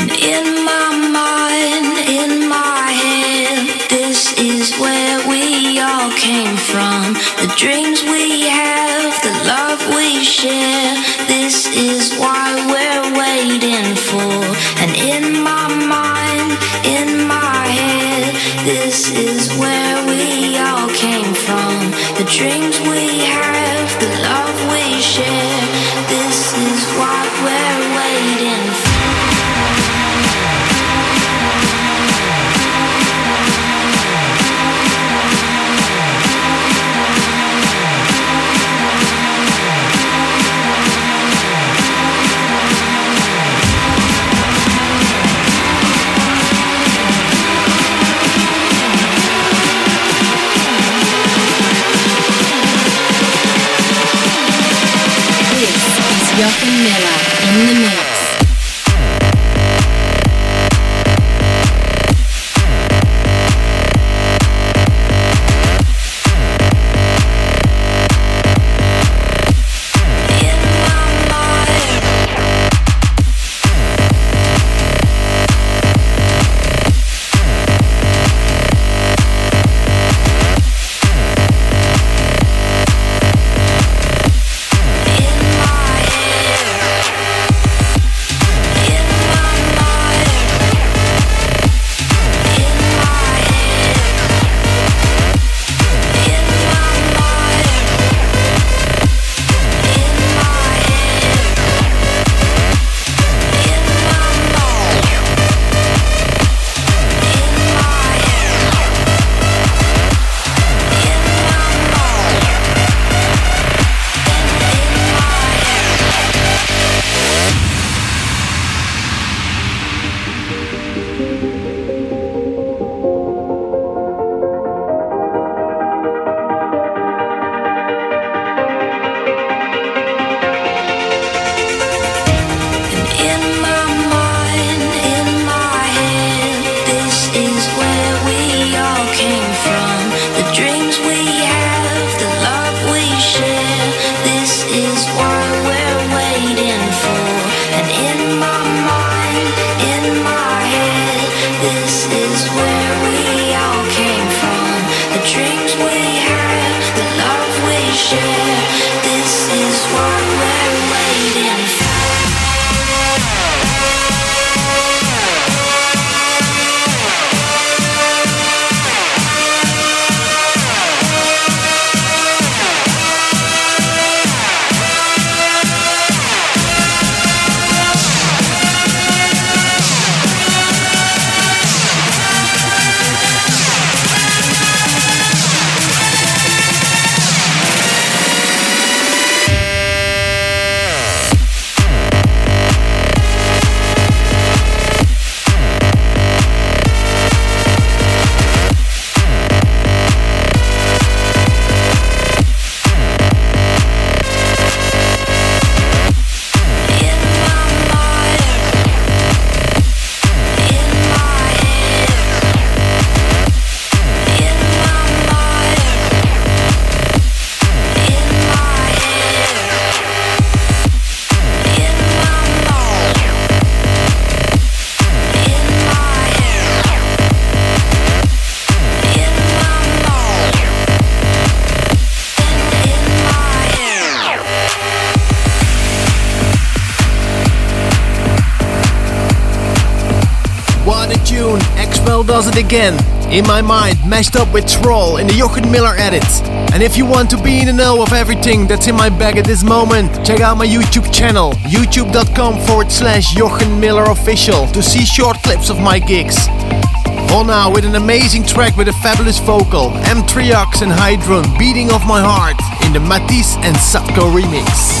In my mind, in my head, this is where we all came from. The dreams we have, the love we share, this is why we're waiting for. And in my mind, in my head, this is where we all came from. The dreams we have, the love we share, this is what we're waiting for. Jochen Miller in the mix. Does it again, in my mind, mashed up with Troll in the Jochen Miller edit. And if you want to be in the know of everything that's in my bag at this moment, check out my YouTube channel, youtube.com/Jochen Miller Official, to see short clips of my gigs. All now with an amazing track with a fabulous vocal, M3Ox and Hydron, Beating of My Heart, in the Matisse and Satko remix.